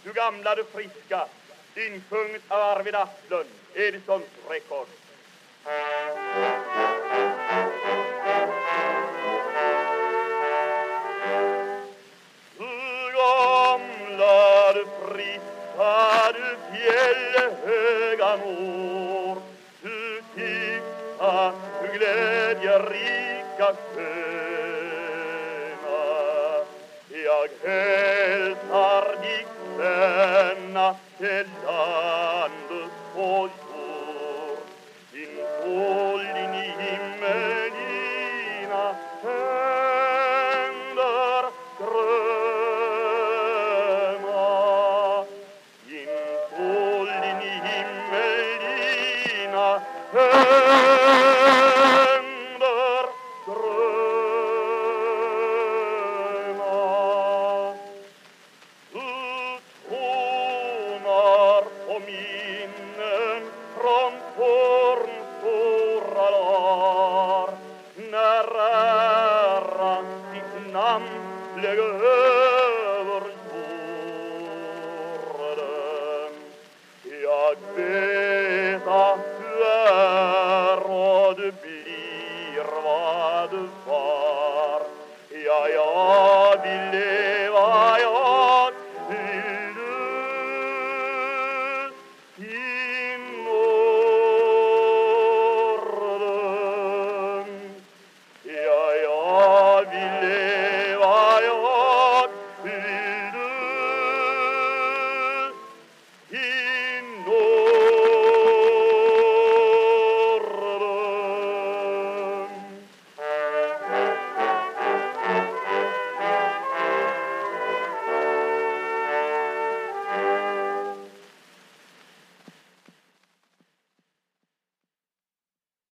du gamla, du friska, insjunget av Arvid Asplund, Edisons rekord. Du gamla, du friska, du fjällhöga mor, du tysta, du glädjerika sjö,